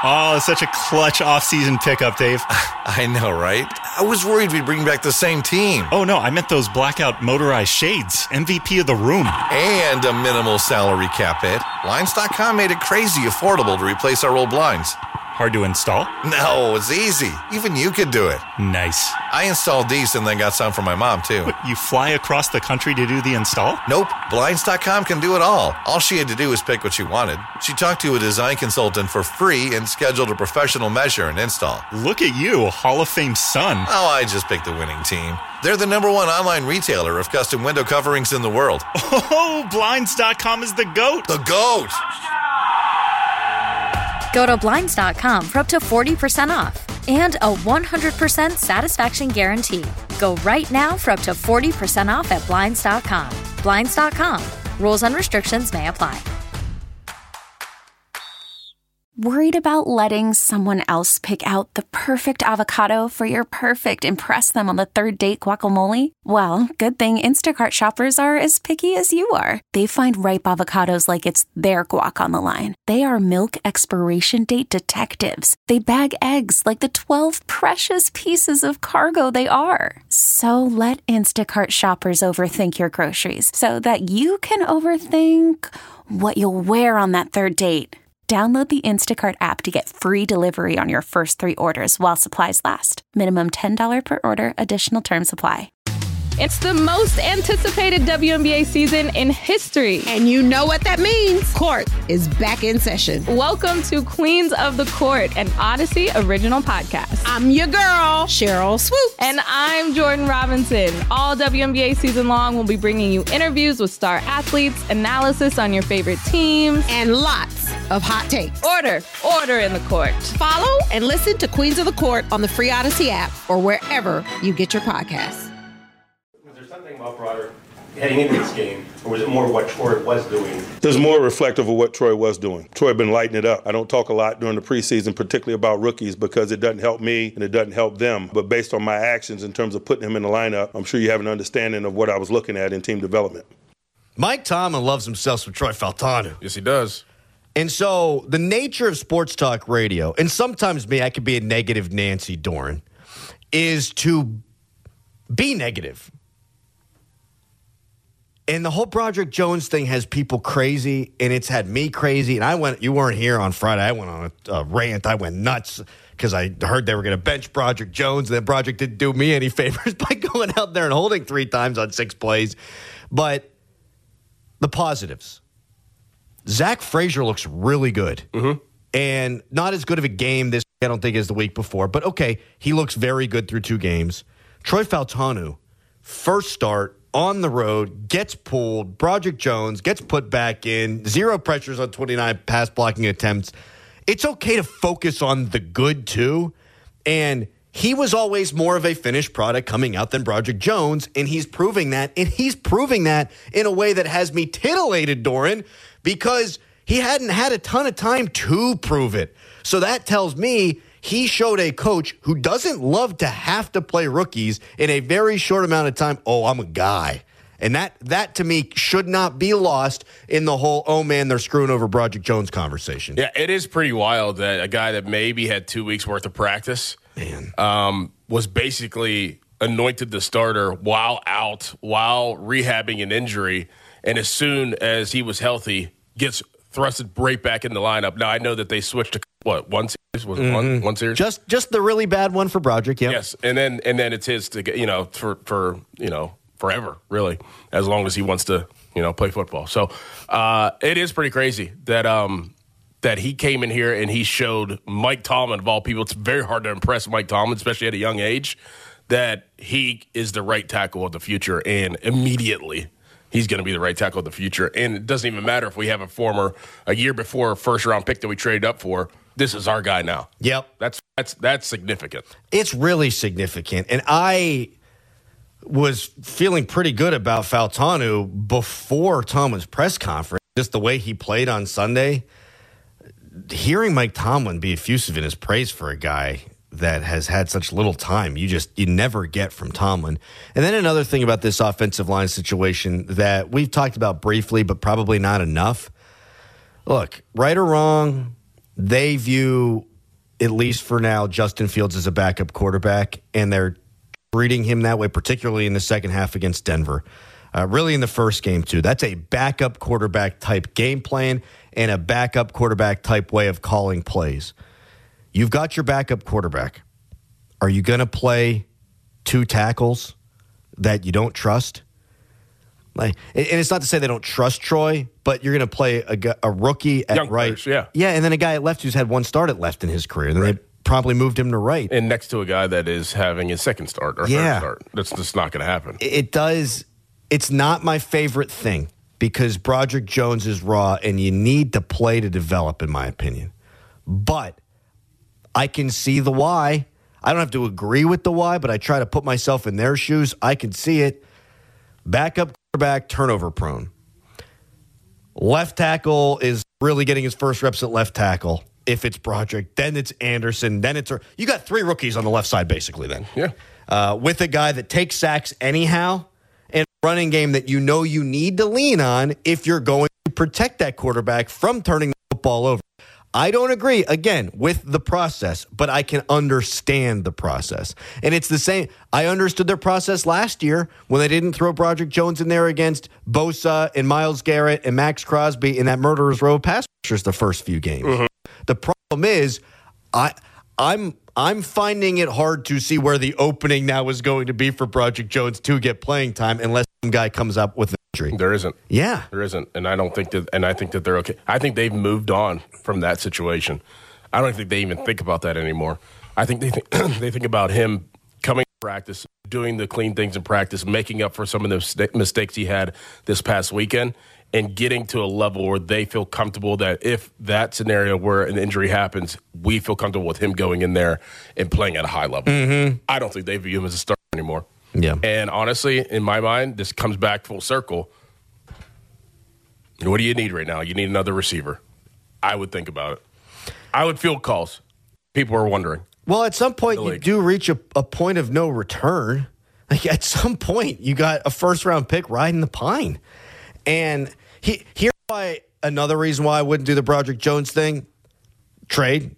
Oh, such a clutch off-season pickup, Dave. I know, right? I was worried we'd bring back the same team. Oh, no, I meant those blackout motorized shades. MVP of the room. And a minimal salary cap hit. Blinds.com made it crazy affordable to replace our old blinds. Hard to install? No, it's easy. Even you could do it. Nice. I installed these and then got some for my mom, too. But you fly across the country to do the install? Nope. Blinds.com can do it all. All she had to do was pick what she wanted. She talked to a design consultant for free and scheduled a professional measure and install. Look at you, Hall of Fame son. Oh, I just picked the winning team. They're the #1 online retailer of custom window coverings in the world. Oh, Blinds.com is the GOAT. The GOAT! Go to Blinds.com for up to 40% off and a 100% satisfaction guarantee. Go right now for up to 40% off at Blinds.com. Blinds.com. Rules and restrictions may apply. Worried about letting someone else pick out the perfect avocado for your perfect impress them on the third date guacamole? Well, good thing Instacart shoppers are as picky as you are. They find ripe avocados like it's their guac on the line. They are milk expiration date detectives. They bag eggs like the 12 precious pieces of cargo they are. So let Instacart shoppers overthink your groceries so that you can overthink what you'll wear on that third date. Download the Instacart app to get free delivery on your first 3 orders while supplies last. Minimum $10 per order. Additional terms apply. It's the most anticipated WNBA season in history. And you know what that means. Court is back in session. Welcome to Queens of the Court, an Odyssey original podcast. I'm your girl, Cheryl Swoops. And I'm Jordan Robinson. All WNBA season long, we'll be bringing you interviews with star athletes, analysis on your favorite teams, and lots of hot takes. Order in the court. Follow and listen to Queens of the Court on the free Odyssey app or wherever you get your podcasts. About Broderick heading into this game, or was it more what Troy was doing? It was more reflective of what Troy was doing. Troy had been lighting it up. I don't talk a lot during the preseason, particularly about rookies, because it doesn't help me and it doesn't help them. But based on my actions in terms of putting him in the lineup, I'm sure you have an understanding of what I was looking at in team development. Mike Tomlin loves himself some Troy Fautanu. Yes, he does. And so the nature of sports talk radio, and sometimes I could be a negative Nancy Dorn, is to be negative. And the whole Broderick Jones thing has people crazy, and it's had me crazy. And you weren't here on Friday. I went on a rant. I went nuts because I heard they were going to bench Broderick Jones. And then Broderick didn't do me any favors by going out there and holding 3 times on 6 plays. But the positives. Zach Frazier looks really good. Mm-hmm. And not as good of a game this I don't think as the week before. But okay, he looks very good through 2 games. Troy Fautanu, first start, on the road, gets pulled. Broderick Jones gets put back in. 0 pressures on 29 pass blocking attempts. It's okay to focus on the good, too. And he was always more of a finished product coming out than Broderick Jones, and he's proving that. And he's proving that in a way that has me titillated, Doran, because he hadn't had a ton of time to prove it. So that tells me he showed a coach who doesn't love to have to play rookies in a very short amount of time. Oh, I'm a guy. And that to me should not be lost in the whole, oh, man, they're screwing over Broderick Jones conversation. Yeah, it is pretty wild that a guy that maybe had 2 weeks worth of practice was basically anointed the starter while rehabbing an injury. And as soon as he was healthy, gets thrusted right back in the lineup. Now, I know that they switched to, one series? Was it one series? Just the really bad one for Broderick, yeah. Yes, and then it's his to get, for forever, really, as long as he wants to, play football. So it is pretty crazy that he came in here and he showed Mike Tomlin, of all people. It's very hard to impress Mike Tomlin, especially at a young age, that he is the right tackle of the future, and immediately he's going to be the right tackle of the future. And it doesn't even matter if we have a year before first-round pick that we traded up for. This is our guy now. Yep. That's significant. It's really significant. And I was feeling pretty good about Fautanu before Tomlin's press conference, just the way he played on Sunday. Hearing Mike Tomlin be effusive in his praise for a guy that has had such little time, you never get from Tomlin. And then another thing about this offensive line situation that we've talked about briefly, but probably not enough. Look, right or wrong, they view at least for now, Justin Fields is a backup quarterback, and they're treating him that way, particularly in the second half against Denver. Really in the first game, too. That's a backup quarterback type game plan and a backup quarterback type way of calling plays. You've got your backup quarterback. Are you going to play 2 tackles that you don't trust? And it's not to say they don't trust Troy, but you're going to play a rookie at young right. Players, yeah, and then a guy at left who's had 1 start at left in his career. And then they probably moved him to right. And next to a guy that is having his second start or third start. That's just not going to happen. It does. It's not my favorite thing because Broderick Jones is raw and you need to play to develop, in my opinion. But I can see the why. I don't have to agree with the why, but I try to put myself in their shoes. I can see it. Backup quarterback, turnover prone. Left tackle is really getting his first reps at left tackle. If it's Broderick, then it's Anderson, then it's... You got 3 rookies on the left side, basically, then. Yeah. With a guy that takes sacks anyhow, and a running game that you know you need to lean on if you're going to protect that quarterback from turning the football over. I don't agree, again, with the process, but I can understand the process. And it's the same. I understood their process last year when they didn't throw Broderick Jones in there against Bosa and Myles Garrett and Max Crosby in that murderer's row of pass rushers the first few games. Mm-hmm. The problem is I'm finding it hard to see where the opening now is going to be for Broderick Jones to get playing time unless some guy comes up with an injury. There isn't. Yeah. There isn't. And I don't think that, and I think that they're okay. I think they've moved on from that situation. I don't think they even think about that anymore. I think they think about him coming to practice, doing the clean things in practice, making up for some of the mistakes he had this past weekend, and getting to a level where they feel comfortable that if that scenario where an injury happens, we feel comfortable with him going in there and playing at a high level. Mm-hmm. I don't think they view him as a starter anymore. Yeah. And honestly, in my mind, this comes back full circle. What do you need right now? You need another receiver. I would think about it. I would field calls. People are wondering. Well, at some point, you do reach a point of no return. Like at some point, you got a first-round pick riding the pine. And here's why another reason why I wouldn't do the Broderick Jones thing. Trade.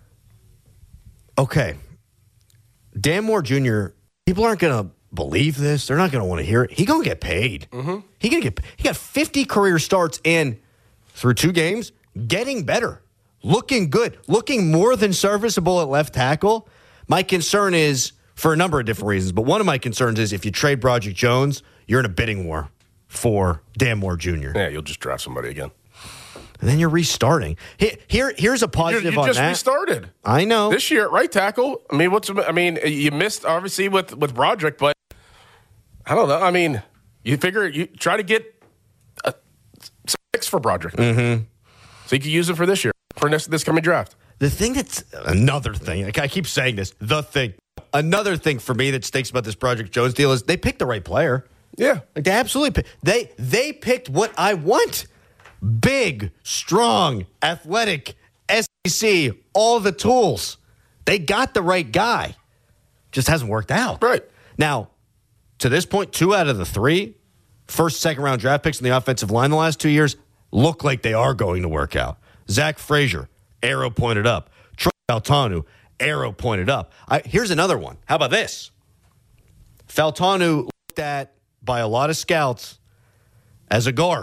Okay. Dan Moore Jr., people aren't going to believe this. They're not going to want to hear it. He's going to get paid. Mm-hmm. He got 50 career starts and through 2 games, getting better, looking good, looking more than serviceable at left tackle. My concern is for a number of different reasons, but one of my concerns is if you trade Broderick Jones, you're in a bidding war for Dan Moore Jr. Yeah, you'll just draft somebody again. And then you're restarting. Here's a positive on that. You just restarted. I know. This year at right tackle. I mean, you missed obviously with Broderick, but I don't know. I mean, you figure you try to get a 6 for Broderick. Mm-hmm. So you can use it for this year, for this coming draft. The thing that's another thing, like I keep saying this, another thing for me that stinks about this Broderick Jones deal is they picked the right player. Yeah. Like they absolutely they picked what I want. Big, strong, athletic, SEC, all the tools. They got the right guy. Just hasn't worked out. Right. Now, to this point, 2 out of the 3 first, second-round draft picks in the offensive line the last 2 years look like they are going to work out. Zach Frazier, arrow pointed up. Troy Fautanu, arrow pointed up. Here's another one. How about this? Fautanu looked at by a lot of scouts as a guard.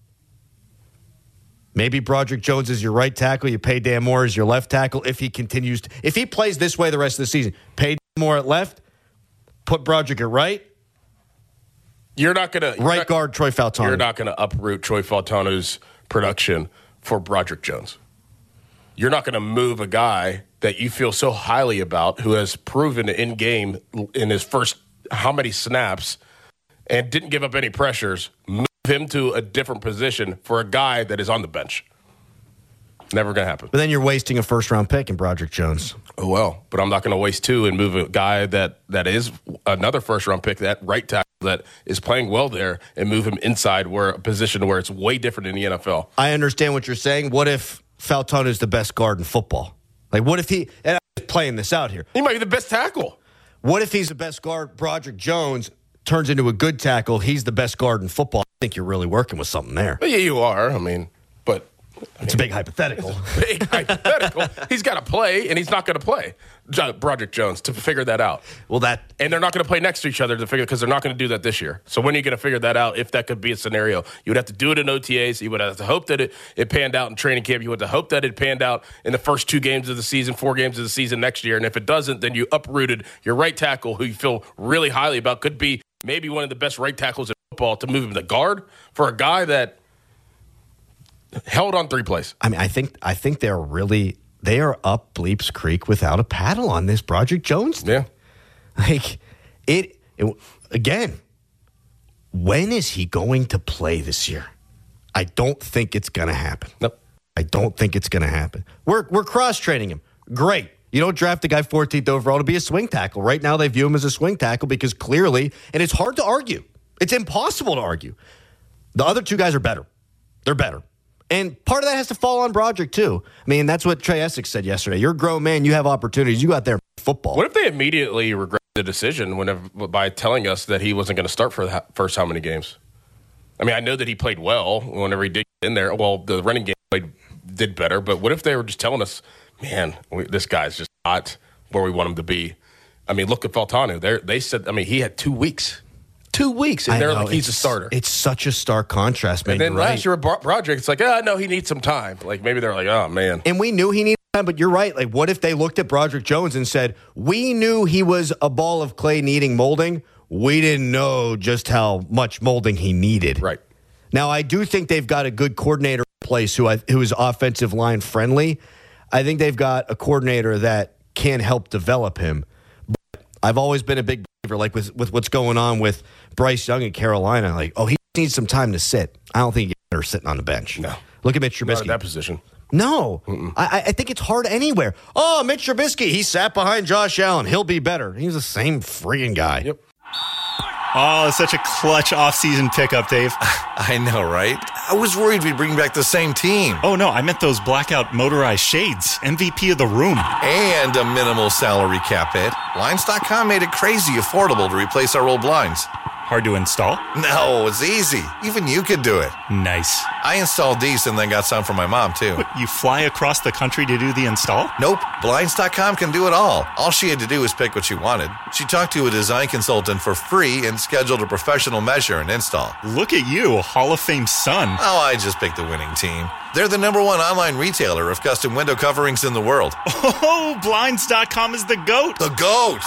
Maybe Broderick Jones is your right tackle. You pay Dan Moore as your left tackle. If he plays this way the rest of the season, pay Dan Moore at left, put Broderick at right. You're not going to guard Troy Fautanu. You're not going to uproot Troy Fautanu's production for Broderick Jones. You're not going to move a guy that you feel so highly about, who has proven in game in his first how many snaps and didn't give up any pressures. Move him to a different position for a guy that is on the bench. Never going to happen. But then you're wasting a first-round pick in Broderick Jones. Oh, well, but I'm not going to waste 2 and move a guy that is another first-round pick, that right tackle that is playing well there, and move him inside where a position where it's way different in the NFL. I understand what you're saying. What if Fautanu is the best guard in football? Like, what if and I'm just playing this out here. He might be the best tackle. What if he's the best guard? Broderick Jones turns into a good tackle. He's the best guard in football. I think you're really working with something there. Yeah, you are. I mean, but It's a big hypothetical. He's got to play, and he's not going to play. Broderick Jones to figure that out. And they're not going to play next to each other to figure, because they're not going to do that this year. So when are you going to figure that out? If that could be a scenario, you would have to do it in OTAs. You would have to hope that it panned out in training camp. You would have to hope that it panned out in the first 2 games of the season, 4 games of the season next year. And if it doesn't, then you uprooted your right tackle, who you feel really highly about, could be maybe one of the best right tackles in football, to move him to guard for a guy that held on 3 plays. I mean, I think they are up Bleeps Creek without a paddle on this Broderick Jones thing. Yeah. Like, it again, when is he going to play this year? I don't think it's going to happen. Nope. I don't think it's going to happen. We're cross-training him. Great. You don't draft a guy 14th overall to be a swing tackle. Right now they view him as a swing tackle because clearly, and it's hard to argue. It's impossible to argue. The other 2 guys are better. They're better. And part of that has to fall on Broderick, too. I mean, that's what Trey Essex said yesterday. You're a grown man. You have opportunities. You go out there and play football. What if they immediately regret the decision by telling us that he wasn't going to start for the first how many games? I mean, I know that he played well whenever he did get in there. Well, the running game did better. But what if they were just telling us, man, this guy's just not where we want him to be? I mean, look at Faltanu. They said, I mean, he had 2 weeks. 2 weeks, and they're like, he's a starter. It's such a stark contrast, man. And then last year with Broderick, it's like, no, he needs some time. Like, maybe they're like, oh, man. And we knew he needed time, but you're right. Like, what if they looked at Broderick Jones and said, we knew he was a ball of clay needing molding. We didn't know just how much molding he needed. Right. Now, I do think they've got a good coordinator in place who is offensive line friendly. I think they've got a coordinator that can help develop him. But I've always been a big believer, like with what's going on with Bryce Young in Carolina. Like, he needs some time to sit. I don't think he's sitting on the bench. No. Look at Mitch Trubisky. Not in that position. No. I think it's hard anywhere. Oh, Mitch Trubisky, he sat behind Josh Allen. He'll be better. He's the same friggin' guy. Yep. Oh, such a clutch offseason pickup, Dave. I know, right? I was worried we'd bring back the same team. Oh, no, I meant those blackout motorized shades. MVP of the room. And a minimal salary cap hit. Blinds.com made it crazy affordable to replace our old blinds. Hard to install? No, it's easy. Even you could do it. Nice. I installed these and then got some for my mom, too. What, you fly across the country to do the install? Nope. Blinds.com can do it all. All she had to do was pick what she wanted. She talked to a design consultant for free and scheduled a professional measure and install. Look at you, Hall of Fame son. Oh, I just picked the winning team. They're the #1 online retailer of custom window coverings in the world. Oh, Blinds.com is the GOAT. The GOAT!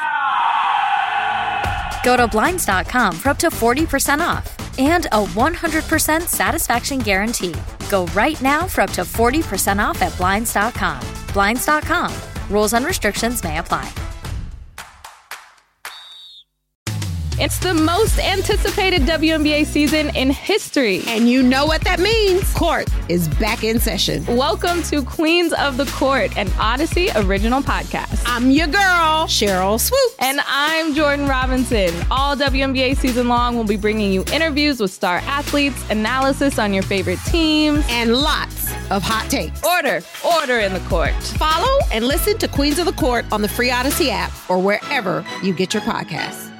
Go to Blinds.com for up to 40% off and a 100% satisfaction guarantee. Go right now for up to 40% off at Blinds.com. Blinds.com. Rules and restrictions may apply. It's the most anticipated WNBA season in history. And you know what that means. Court is back in session. Welcome to Queens of the Court, an Odyssey original podcast. I'm your girl, Cheryl Swoops. And I'm Jordan Robinson. All WNBA season long, we'll be bringing you interviews with star athletes, analysis on your favorite teams, and lots of hot takes. Order in the court. Follow and listen to Queens of the Court on the free Odyssey app or wherever you get your podcasts.